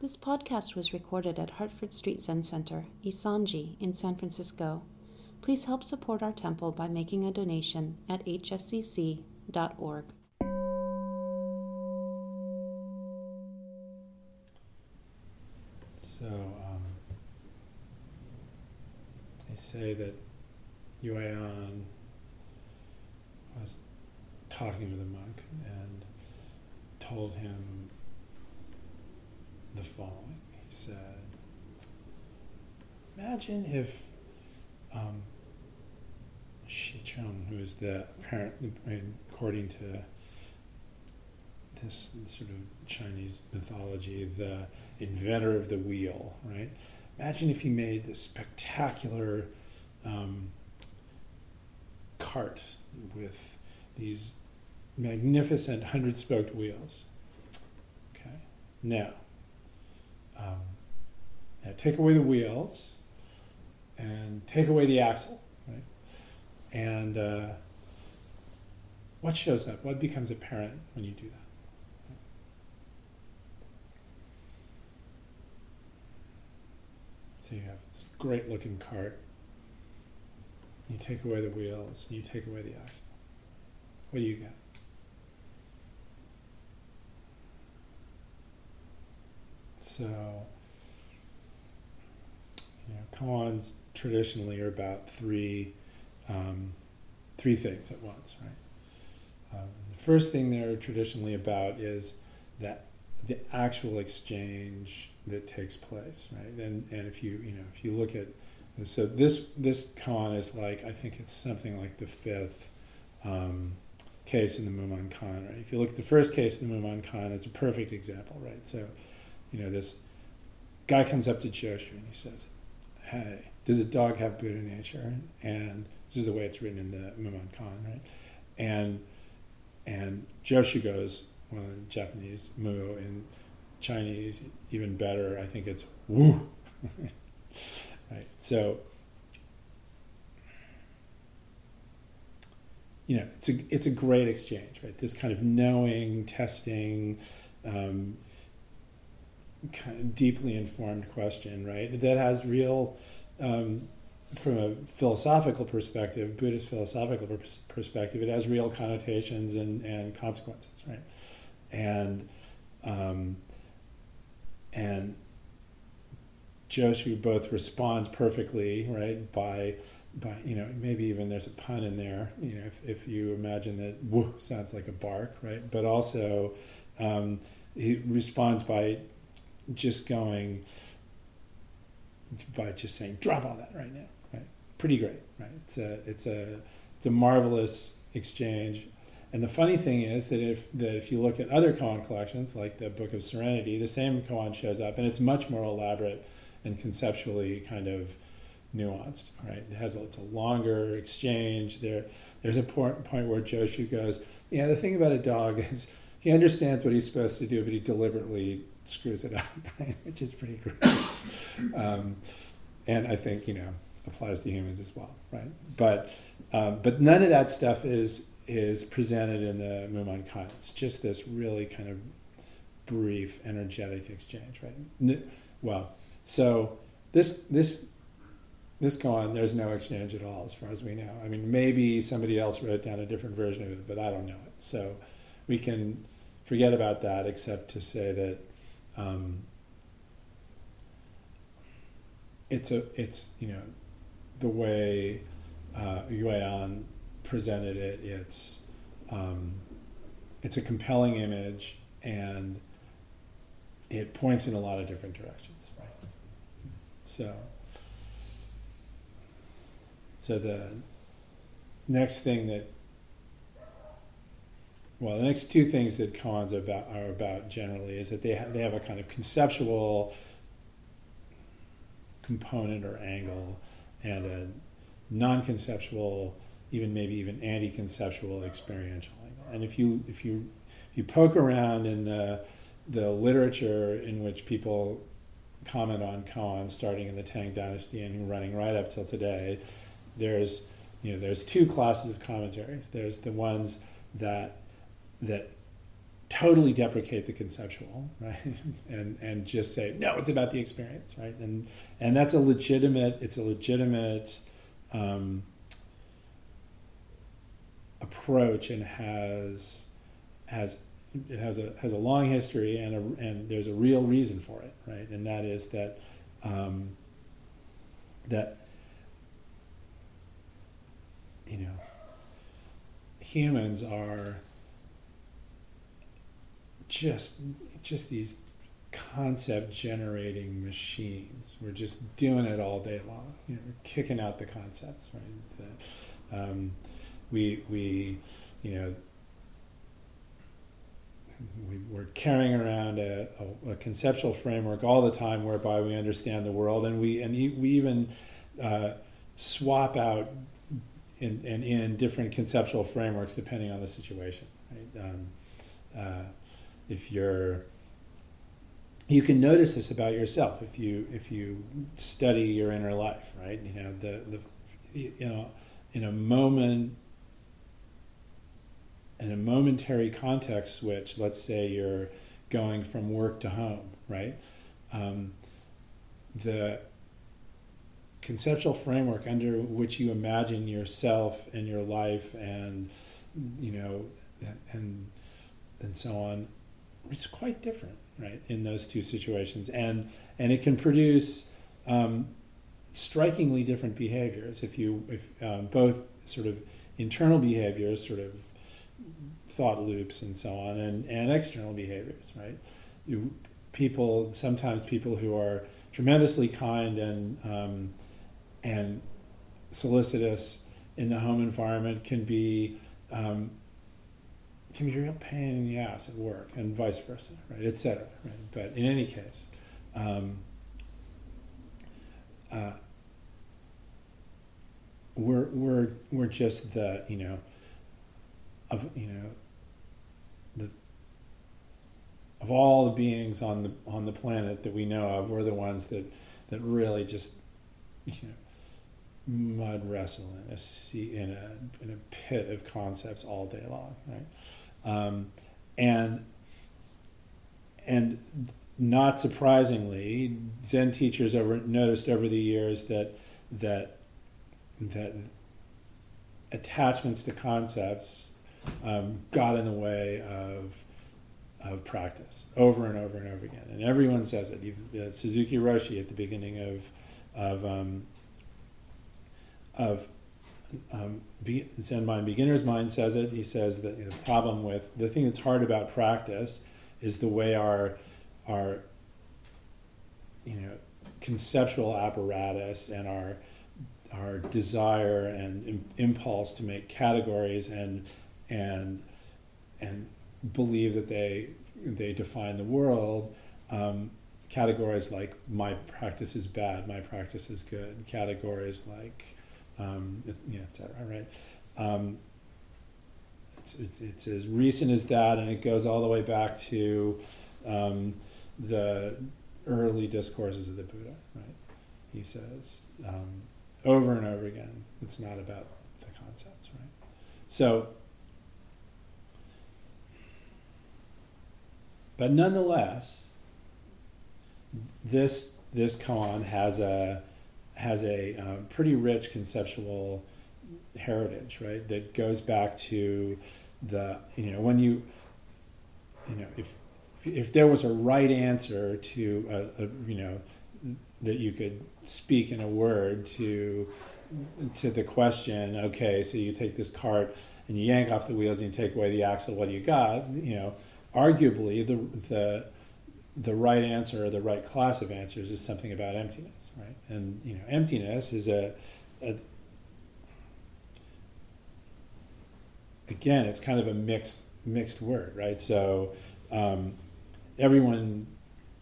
This podcast was recorded at Hartford Street Zen Center, Isanji, in San Francisco. Please help support our temple by making a donation at hscc.org. So, they say that Yuan was talking with a monk and told him the following. He said, imagine if Shicheng, who is the apparent, according to this sort of Chinese mythology, the inventor of the wheel, right? Imagine if he made this spectacular cart with these magnificent 100-spoked wheels. Okay, now take away the wheels and take away the axle, right? And what shows up? What becomes apparent when you do that? So you have this great-looking cart. You take away the wheels, and you take away the axle. What do you get? So, koans traditionally are about three things at once, right? The first thing they're traditionally about is that the actual exchange that takes place, right? And if you look at, so this koan is like, I think it's something like the fifth case in the Mumonkan Koan, right? If you look at the first case in the Mumonkan Koan, it's a perfect example, right? So, this guy comes up to Joshu and he says, hey, does a dog have Buddha nature? And this is the way it's written in the Mumonkan Koan, right? And Joshu goes, well, in Japanese, mu, in Chinese, even better, I think it's woo. Right? So, it's a great exchange, right? This kind of knowing, testing, kind of deeply informed question, right? That has real, from a philosophical perspective, Buddhist philosophical perspective, it has real connotations and consequences, right? And Joshu both responds perfectly, right, by maybe even there's a pun in there, if you imagine that woo sounds like a bark, right? But also he responds by just saying, drop all that right now, right? Pretty great, right? It's a marvelous exchange. And the funny thing is that if you look at other koan collections, like the Book of Serenity, the same koan shows up, and it's much more elaborate and conceptually kind of nuanced, right? It's a longer exchange. There's a point where Joshu goes, the thing about a dog is he understands what he's supposed to do, but he deliberately screws it up, right? Which is pretty great. And I think, applies to humans as well, right? But none of that stuff is presented in the Mumonkan Koan. It's just this really kind of brief, energetic exchange, right? Well, so this koan, there's no exchange at all, as far as we know. I mean, maybe somebody else wrote down a different version of it, but I don't know it. So we can forget about that, except to say that it's the way Yuan presented it. It's a compelling image, and it points in a lot of different directions, right? So the next thing the next two things that koans are about generally is that they have a kind of conceptual component or angle and a non-conceptual, maybe even anti-conceptual experiential angle. And if you poke around in the literature in which people comment on koan, starting in the Tang Dynasty and running right up till today, there's two classes of commentaries. There's the ones that totally deprecate the conceptual, right? and just say, no, it's about the experience, right? And that's a legitimate approach, and has a long history, and there's a real reason for it, right? And that is that humans are just these concept generating machines. We're just doing it all day long. We're kicking out the concepts, right? We're carrying around a conceptual framework all the time, whereby we understand the world, and we even swap out in different conceptual frameworks depending on the situation. Right? You can notice this about yourself if you study your inner life, right? In a momentary context switch, let's say you're going from work to home, right? The conceptual framework under which you imagine yourself and your life and so on, it's quite different, right, in those two situations, and it can produce strikingly different behaviors if both sort of internal behaviors, sort of thought loops and so on, and external behaviors, right? Sometimes people who are tremendously kind and solicitous in the home environment can be a real pain in the ass at work, and vice versa, right, et cetera, right? But in any case, we're just of all the beings on the planet that we know of, we're the ones that really just mud wrestle in a pit of concepts all day long, right? And not surprisingly, Zen teachers noticed over the years that attachments to concepts got in the way of practice over and over and over again. And everyone says it. Suzuki Roshi at the beginning of Zen Mind, Beginner's Mind says it. He says that the problem with the thing that's hard about practice is the way our conceptual apparatus and our desire and impulse to make categories and believe that they define the world. Categories like my practice is bad, my practice is good. Categories like etc. Right? It's as recent as that, and it goes all the way back to the early discourses of the Buddha. Right? He says over and over again, it's not about the concepts. Right? So, but nonetheless, this koan has a pretty rich conceptual heritage, right? That goes back to if there was a right answer to that you could speak in a word to the question, okay, so you take this cart and you yank off the wheels and you take away the axle, what do you got? Arguably the right answer, or the right class of answers, is something about emptiness, right? And emptiness is again, it's kind of a mixed word, right? So everyone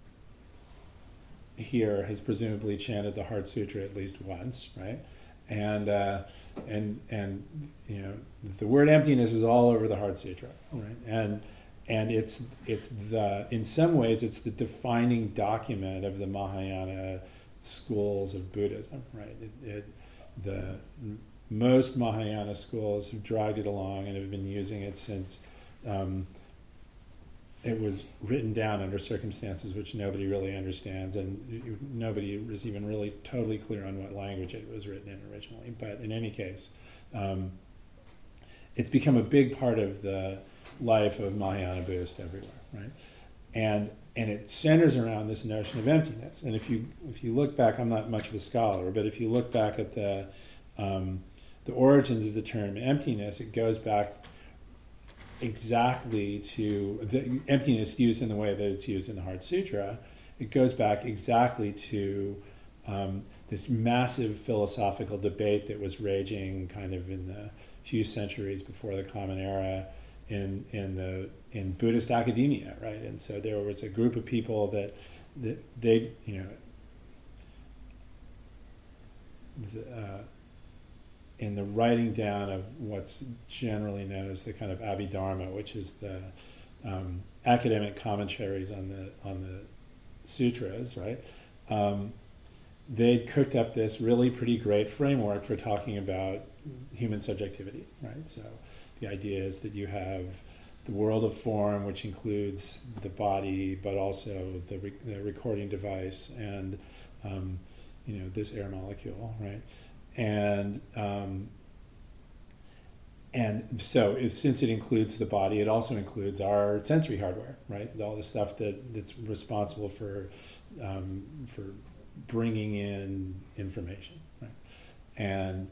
here has presumably chanted the Heart Sutra at least once, right? And the word emptiness is all over the Heart Sutra, right? And it's in some ways it's the defining document of the Mahayana schools of Buddhism, right? Most Mahayana schools have dragged it along and have been using it since it was written down under circumstances which nobody really understands, and nobody is even really totally clear on what language it was written in originally. But in any case, it's become a big part of the life of Mahayana Buddhists everywhere, right? And it centers around this notion of emptiness. And if you look back, I'm not much of a scholar, but if you look back at the origins of the term emptiness, it goes back exactly to the emptiness used in the way that it's used in the Heart Sutra. It goes back exactly to this massive philosophical debate that was raging kind of in the few centuries before the Common Era in Buddhist academia, right? And so there was a group of people that they, in the writing down of what's generally known as the kind of Abhidharma, which is the academic commentaries on the sutras, right? They'd cooked up this really pretty great framework for talking about human subjectivity, right? So the idea is that you have the world of form, which includes the body, but also the recording device and this air molecule, right? And so since it includes the body, it also includes our sensory hardware, right? All the stuff that's responsible for bringing in information, right? And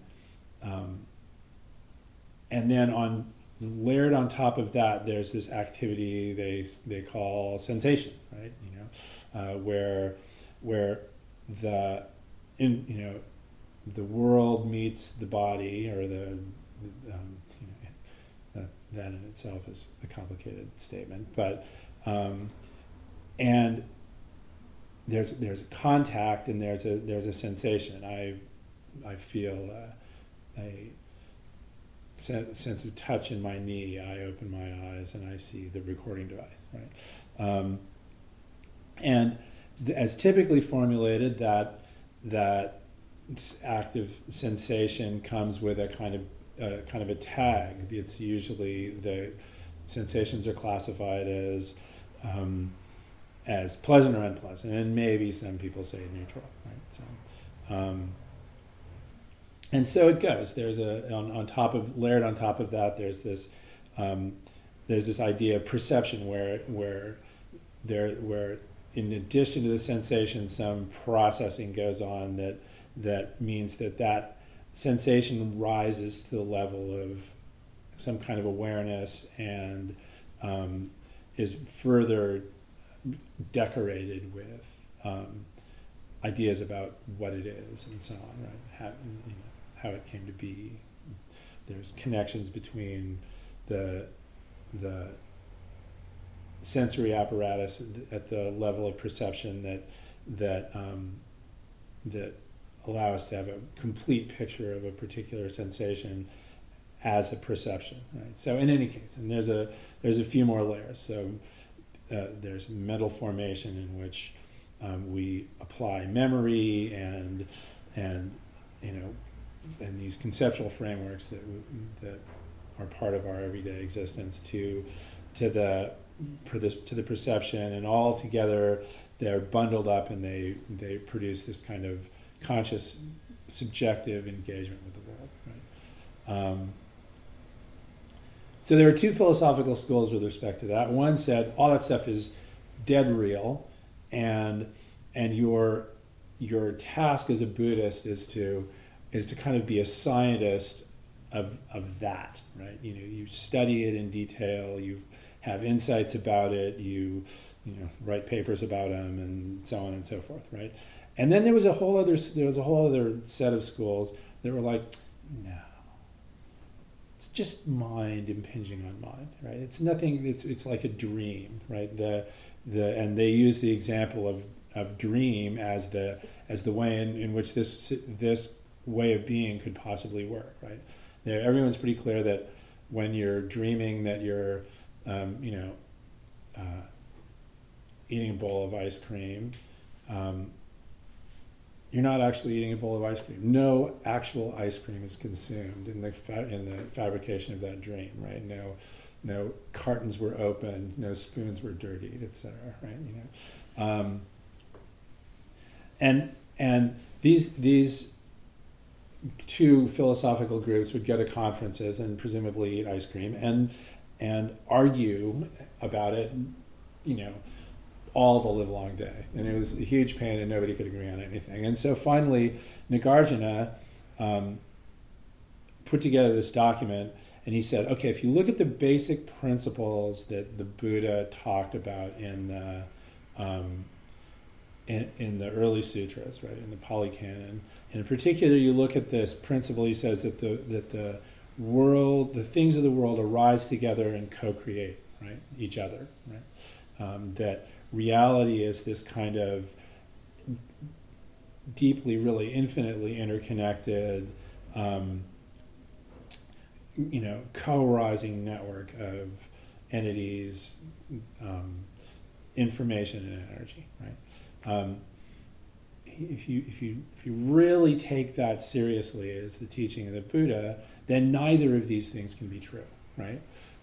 then layered on top of that, there's this activity they call sensation, right? Where the world meets the body, or that in itself is a complicated statement, but and there's a contact and there's a sensation. I feel a sense of touch in my knee. I open my eyes and I see the recording device, right? And as typically formulated, that active sensation comes with a kind of a tag. It's usually the sensations are classified as pleasant or unpleasant, and maybe some people say neutral, right? So, and so it goes. There's layered on top of that. There's this idea of perception where in addition to the sensation, some processing goes on that means that sensation rises to the level of some kind of awareness and is further decorated with ideas about what it is and so on, right? How it came to be. There's connections between the sensory apparatus at the level of perception that allow us to have a complete picture of a particular sensation as a perception, right? So in any case, and there's a few more layers. So there's mental formation in which we apply memory and these conceptual frameworks that are part of our everyday existence to the perception, and all together they're bundled up and they produce this kind of conscious, subjective engagement with the world, right? So there are two philosophical schools with respect to that. One said all that stuff is dead real, and your task as a Buddhist is to kind of be a scientist of that, right? You study it in detail, you have insights about it, you write papers about them, and so on and so forth, right? And then there was a whole other set of schools that were like, no, it's just mind impinging on mind, right? It's nothing. It's like a dream, right? And they use the example of dream as the way in which this way of being could possibly work, right? Everyone's pretty clear that when you're dreaming that you're eating a bowl of ice cream, you're not actually eating a bowl of ice cream. No actual ice cream is consumed in the fabrication of that dream, right? no cartons were opened, no spoons were dirtied, etc. Right? And these two philosophical groups would go to conferences and presumably eat ice cream and argue about it, all the livelong day. And it was a huge pain and nobody could agree on anything. And so finally, Nagarjuna put together this document, and he said, okay, if you look at the basic principles that the Buddha talked about in the early sutras, right, in the Pali Canon, and in particular, you look at this principle. He says that the world, the things of the world, arise together and co-create, right, each other, right. That reality is this kind of deeply, really infinitely interconnected, co-arising network of entities, information and energy, right? If you really take that seriously as the teaching of the Buddha, then neither of these things can be true, right?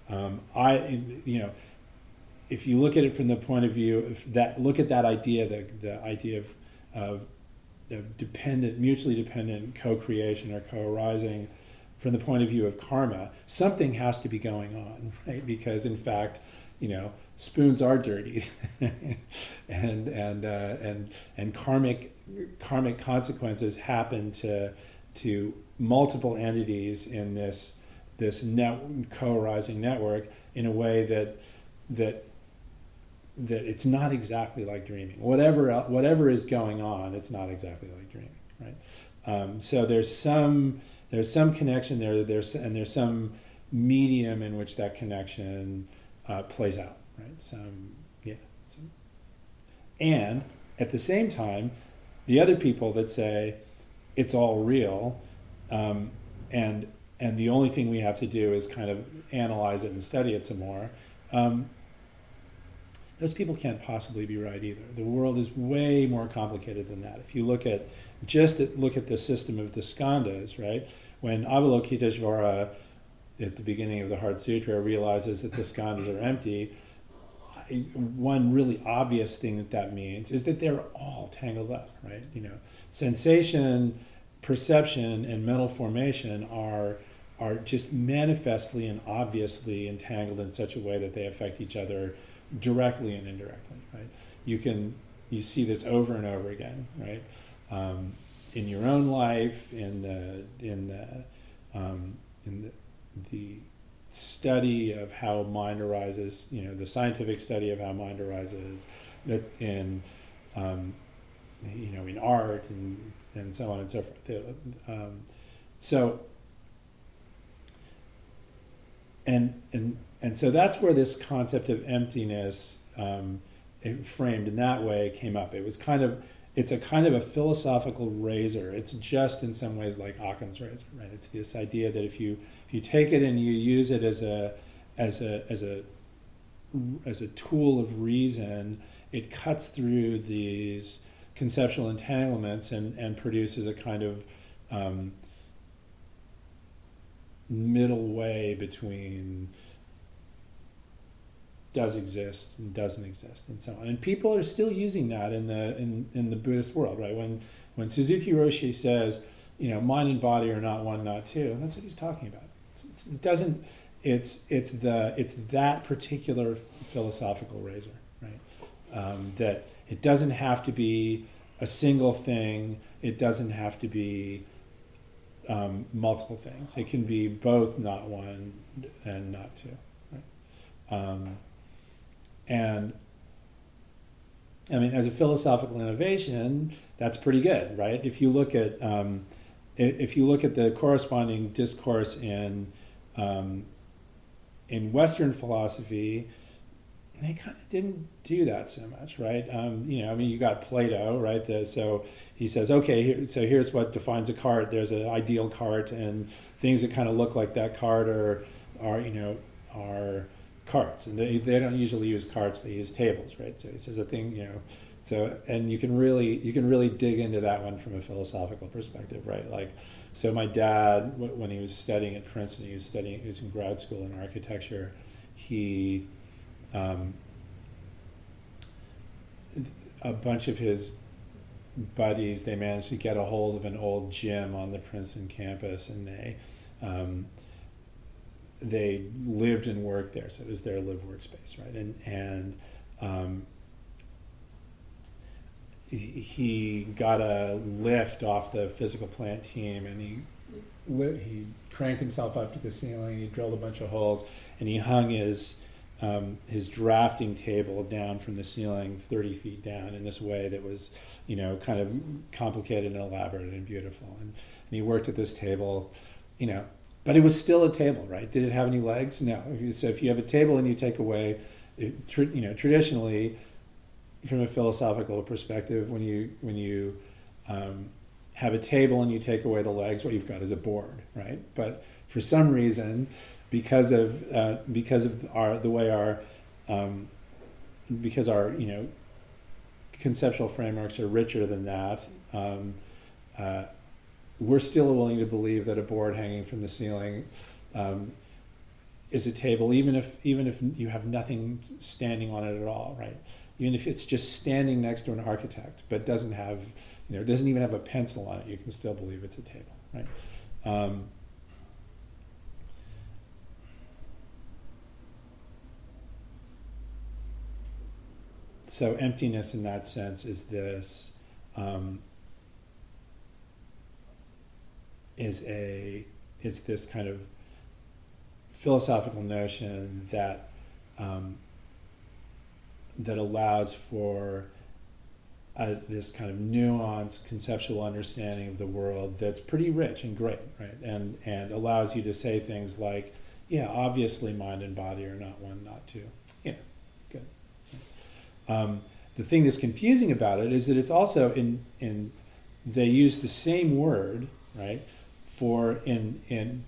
If you look at it from the point of view look at that idea, the idea of dependent, mutually dependent co-creation or co-arising, from the point of view of karma, something has to be going on, right? Because in fact, spoons are dirty, and karmic consequences happen to multiple entities in this co-arising network in a way that it's not exactly like dreaming. Whatever is going on, it's not exactly like dreaming, right? So there's some connection there. There's some medium in which that connection plays out, right? And at the same time, the other people that say it's all real, and the only thing we have to do is kind of analyze it and study it some more. Those people can't possibly be right either. The world is way more complicated than that. If you look at the system of the skandhas, right? When Avalokiteshvara, at the beginning of the Heart Sutra, realizes that the skandhas are empty, one really obvious thing that means is that they're all tangled up, right? Sensation, perception, and mental formation are just manifestly and obviously entangled in such a way that they affect each other directly and indirectly, right? You see this over and over again, right? In your own life, in the study of how mind arises, the scientific study of how mind arises, in art and so on and so forth. So that's where this concept of emptiness, framed in that way, came up. It's a kind of a philosophical razor. It's just in some ways like Occam's razor, right? It's this idea that if you take it and you use it as a tool of reason, it cuts through these conceptual entanglements and produces a kind of middle way between does exist and doesn't exist and so on. And people are still using that in the Buddhist world, right? When Suzuki Roshi says, mind and body are not one, not two, that's what he's talking about. It's that particular philosophical razor, right? That it doesn't have to be a single thing. It doesn't have to be multiple things. It can be both not one and not two, right? And I mean, as a philosophical innovation, that's pretty good, right? If you look at the corresponding discourse in Western philosophy, they kind of didn't do that so much, right? You got Plato, right? So he says, okay, here's what defines a cart. There's an ideal cart, and things that kind of look like that cart are carts, and they don't usually use carts; they use tables, right? So he says a thing, So, and you can really dig into that one from a philosophical perspective, right? Like, so my dad, when he was studying at Princeton, he was in grad school in architecture. he a bunch of his buddies, they managed to get a hold of an old gym on the Princeton campus, and they lived and worked there, so it was their live workspace, right? And he got a lift off the physical plant team, and he cranked himself up to the ceiling. He drilled a bunch of holes, and he hung his drafting table down from the ceiling 30 feet down in this way that was, kind of complicated and elaborate and beautiful. And he worked at this table, but it was still a table, right? Did it have any legs? No. So if you have a table and you take away, traditionally, from a philosophical perspective, when you have a table and you take away the legs, what you've got is a board, right? But for some reason, because of our conceptual frameworks are richer than that, we're still willing to believe that a board hanging from the ceiling is a table, even if you have nothing standing on it at all, right? Even if it's just standing next to an architect, but doesn't even have a pencil on it, you can still believe it's a table, right? So emptiness in that sense is this is this kind of philosophical notion that that allows for this kind of nuanced conceptual understanding of the world that's pretty rich and great, right? And allows you to say things like, yeah, obviously mind and body are not one, not two. Yeah, good. The thing that's confusing about it is that it's also they use the same word, right, for in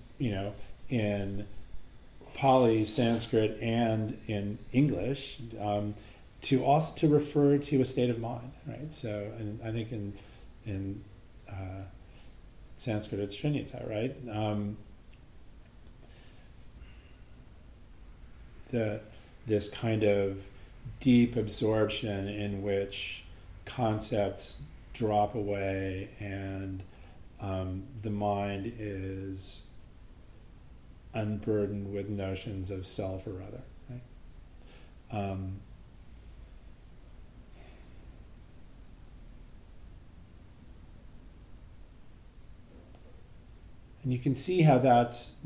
Pali, Sanskrit, and in English, to refer to a state of mind, right? So, and I think in Sanskrit it's shunyata, right? This kind of deep absorption in which concepts drop away and the mind is unburdened with notions of self or other, right? And you can see how that's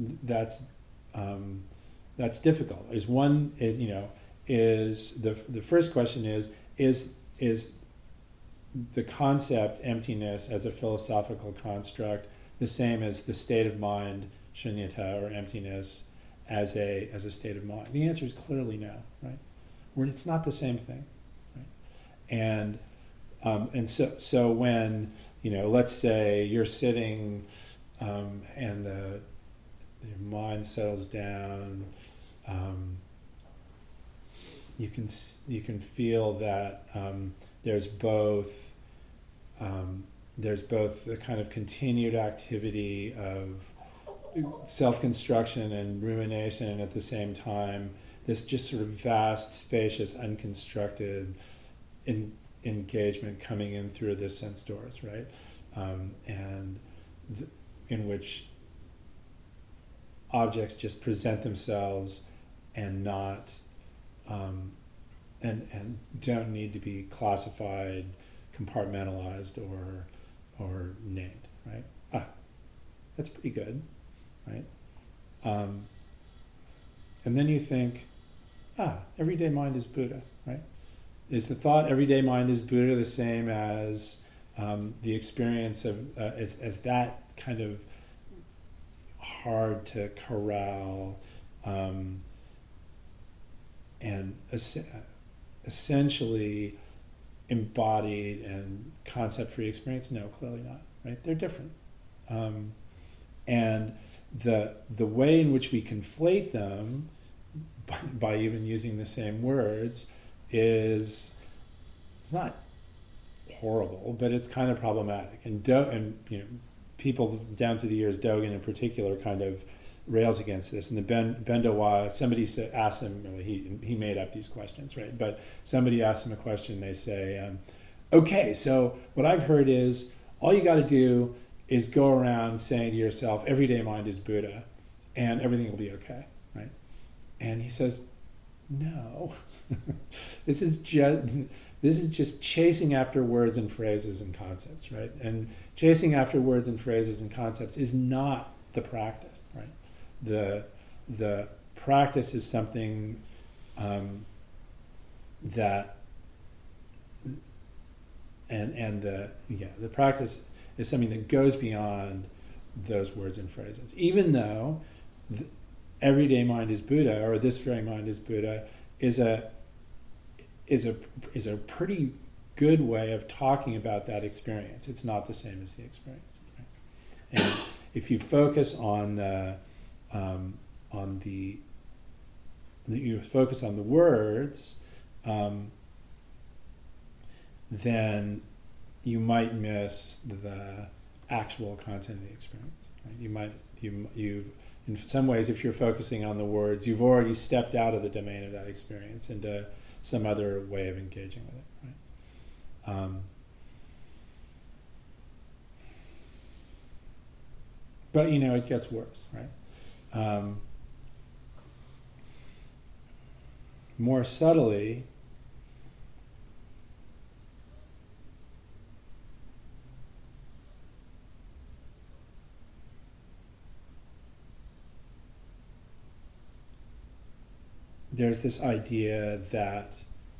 difficult. There's one, is the first question is the concept emptiness as a philosophical construct the same as the state of mind shunyata or emptiness as a state of mind? The answer is clearly no, right? It's not the same thing, right? And so when let's say you're sitting and your mind settles down, you can feel that there's both the kind of continued activity of self-construction and rumination, and at the same time this just sort of vast, spacious, unconstructed engagement coming in through the sense doors, right? In which objects just present themselves and not and don't need to be classified, compartmentalized, or named, right? That's pretty good, right? And then you think, everyday mind is Buddha, right? Is the thought everyday mind is Buddha the same as the experience of as that kind of hard to corral and essentially embodied and concept-free experience? No, clearly not, right? They're different. And the way in which we conflate them by even using the same words it's not horrible, but it's kind of problematic. And people down through the years, Dogen in particular, kind of rails against this. And the Bendawa, somebody asked him, well, he made up these questions, right? But somebody asked him a question. They say, okay, so what I've heard is all you got to do is go around saying to yourself, everyday mind is Buddha, and everything will be okay, right? And he says, no, this is just chasing after words and phrases and concepts, right? And chasing after words and phrases and concepts is not the practice, right? The practice is something that, and the practice is something that goes beyond those words and phrases. Even though everyday mind is Buddha, or this very mind is Buddha, is a pretty good way of talking about that experience. It's not the same as the experience. Right? And if you focus on you focus on the words, then you might miss the actual content of the experience. Right? You in some ways, if you're focusing on the words, you've already stepped out of the domain of that experience into some other way of engaging with it. Right? But it gets worse, right? More subtly, there's this idea that,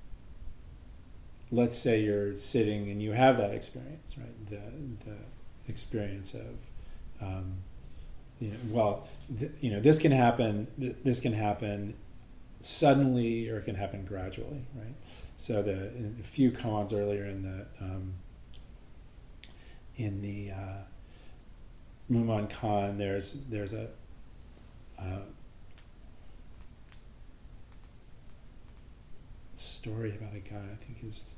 let's say you're sitting and you have that experience, right? The experience of, this can happen. This can happen suddenly, or it can happen gradually, right? So in a few koans earlier in the Mumonkan Kan, there's a story about a guy, I think is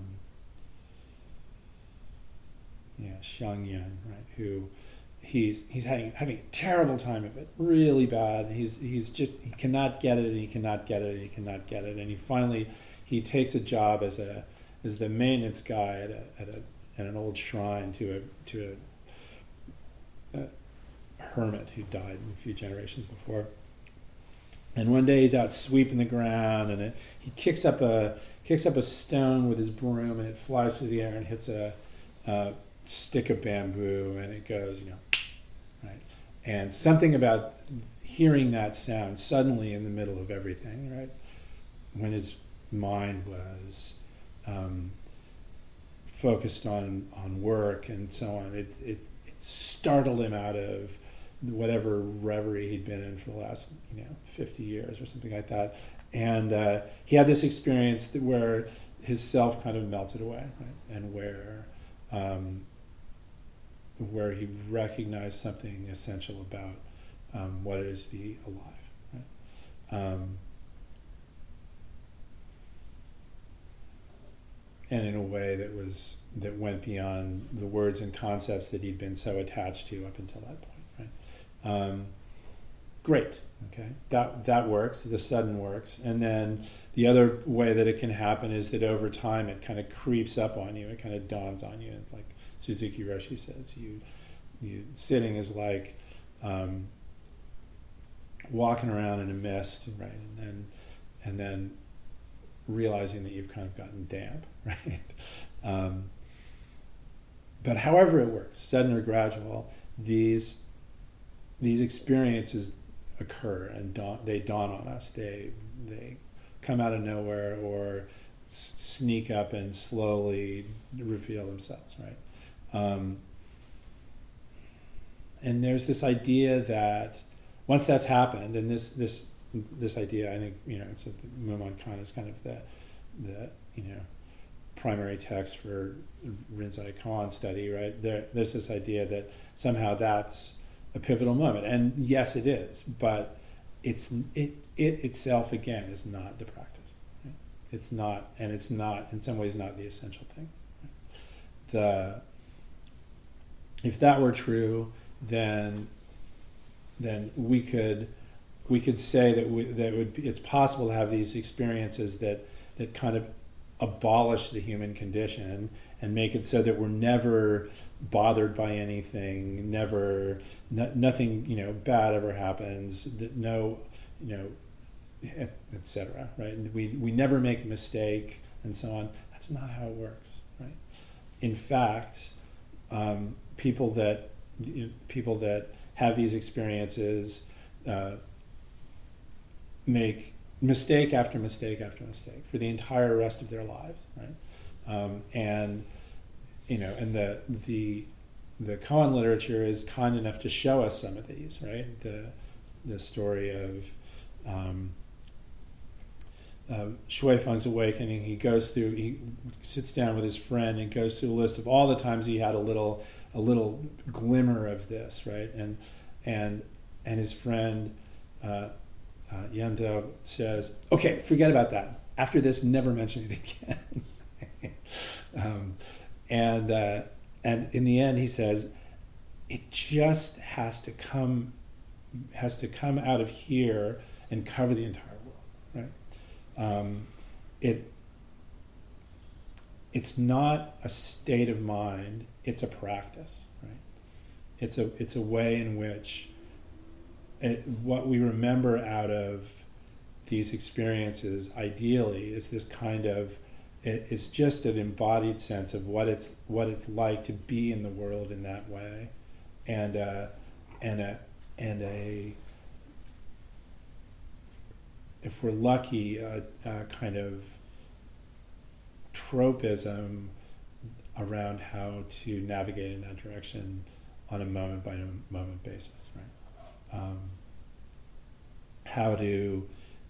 Xiang Yan, right? Who he's having a terrible time of it, really bad. He cannot get it, and he cannot get it, and he cannot get it, and he takes a job as the maintenance guy at an old shrine to a hermit who died a few generations before. And one day he's out sweeping the ground, and he kicks up a stone with his broom, and it flies through the air and hits a stick of bamboo, and it goes, right? And something about hearing that sound suddenly in the middle of everything, right? When his mind was focused on work and so on, it startled him out of whatever reverie he'd been in for the last 50 years or something like that, and he had this experience where his self kind of melted away, right? And where he recognized something essential about what it is to be alive, right? And in a way that went beyond the words and concepts that he'd been so attached to up until that point. Great, okay, that works. The sudden works, and then the other way that it can happen is that over time it kind of creeps up on you. It kind of dawns on you, like Suzuki Roshi says. You sitting is like walking around in a mist, right, and then realizing that you've kind of gotten damp, right. But however it works, sudden or gradual, these experiences occur and they dawn on us. They come out of nowhere or sneak up and slowly reveal themselves, right? And there's this idea that once that's happened, and this idea, I think, it's the Mumonkan Kan is kind of the primary text for Rinzai Koan study, right? There's this idea that somehow that's a pivotal moment, and yes, it is, but it itself again is not the practice. Right? It's not, in some ways, not the essential thing. Right? If that were true, then then we could say that it's possible to have these experiences that kind of abolish the human condition and make it so that we're never bothered by anything, nothing bad ever happens, that no etc. Right? And we never make a mistake and so on. That's not how it works, right? In fact, people that have these experiences make mistake after mistake after mistake for the entire rest of their lives, right? And the Koan literature is kind enough to show us some of these, right? The story of Shui Feng's awakening. He sits down with his friend and goes through a list of all the times he had a little glimmer of this, right? And his friend Yando says, "Okay, forget about that. After this, never mention it again." And in the end, he says, "It just has to come out of here and cover the entire world." Right? It's not a state of mind; it's a practice. Right? It's a way in which what we remember out of these experiences, ideally, is this kind of it's just an embodied sense of what it's like to be in the world in that way, and if we're lucky, a kind of tropism around how to navigate in that direction on a moment by moment basis, right? How to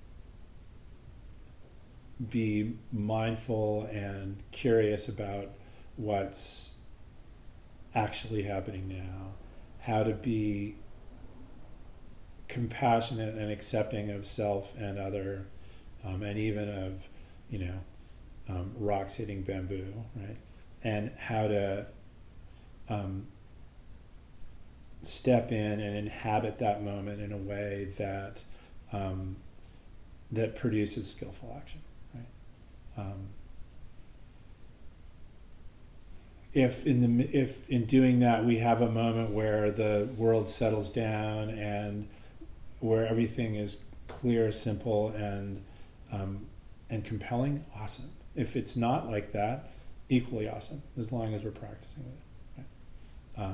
be mindful and curious about what's actually happening now, how to be compassionate and accepting of self and other, and even of, rocks hitting bamboo, right? And how to step in and inhabit that moment in a way that that produces skillful action, right? If in doing that we have a moment where the world settles down and where everything is clear, simple, and compelling, awesome. If it's not like that, equally awesome, as long as we're practicing with it. Right?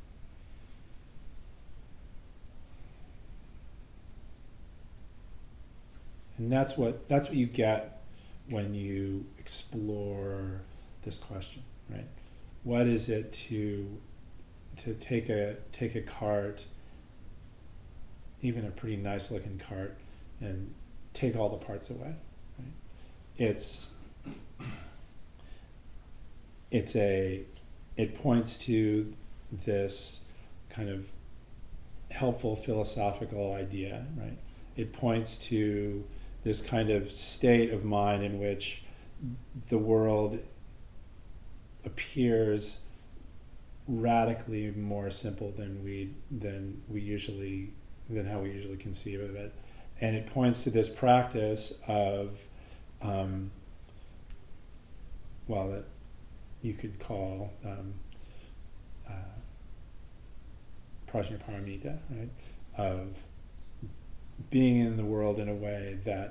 And that's what you get when you explore this question, right? What is it to take a cart, even a pretty nice looking cart, and take all the parts away? Right? It points to this kind of helpful philosophical idea, right? It points to this kind of state of mind in which the world appears radically more simple than how we usually conceive of it, and it points to this practice of, that you could call prajnaparamita, right? Of being in the world in a way that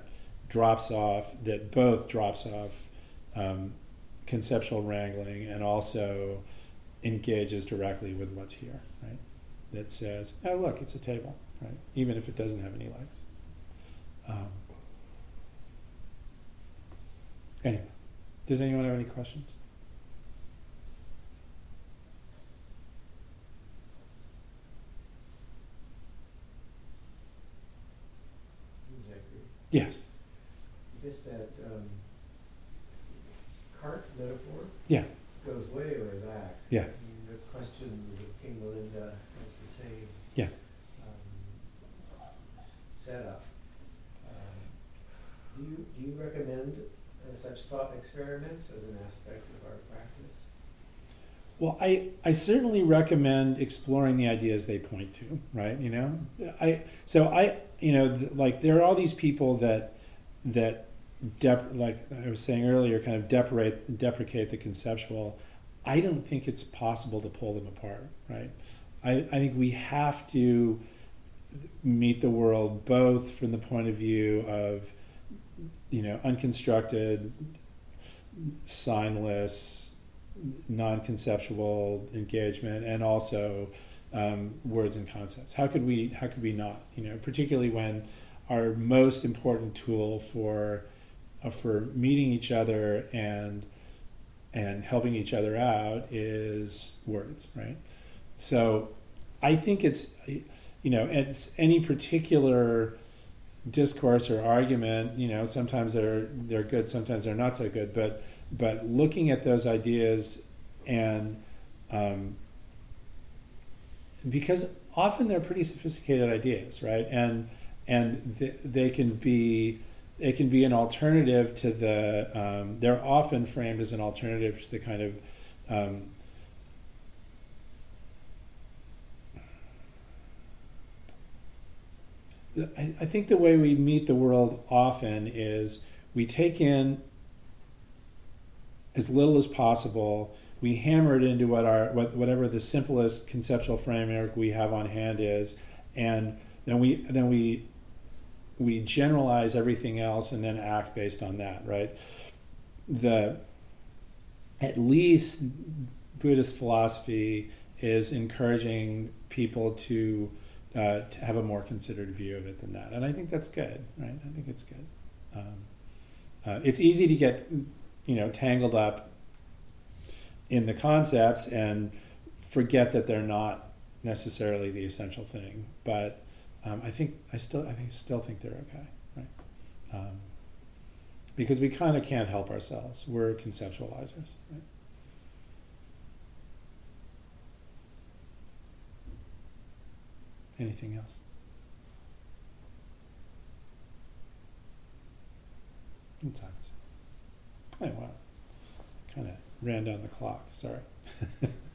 both drops off conceptual wrangling and also engages directly with what's here, right? That says, "Oh, look, it's a table," right? Even if it doesn't have any legs. Anyway, does anyone have any questions? Yes. I guess that cart metaphor goes way back. Yeah. I mean, the questions of King Melinda has the same setup. Do you recommend such thought experiments as an aspect of our practice? Well, I certainly recommend exploring the ideas they point to, right? Like there are all these people that like I was saying earlier, kind of deprecate the conceptual. I don't think it's possible to pull them apart, right? I think we have to meet the world both from the point of view of, unconstructed, signless, non-conceptual engagement, and also words and concepts. How could we not? Particularly when our most important tool for meeting each other and helping each other out is words, right? So I think it's any particular discourse or argument, sometimes they're good, sometimes they're not so good, but looking at those ideas and because often they're pretty sophisticated ideas, right? And they can be an alternative to the they're often framed as an alternative to the kind of I think the way we meet the world often is we take in as little as possible. We hammer it into whatever the simplest conceptual framework we have on hand is, and then we generalize everything else and then act based on that, right? At least Buddhist philosophy is encouraging people to have a more considered view of it than that, and I think that's good, right? I think it's good. It's easy to get tangled up in the concepts and forget that they're not necessarily the essential thing, but I still think they're okay, right? Because we kind of can't help ourselves. We're conceptualizers, right? Anything else? What time is it? Oh, wow. Kind of ran down the clock. Sorry.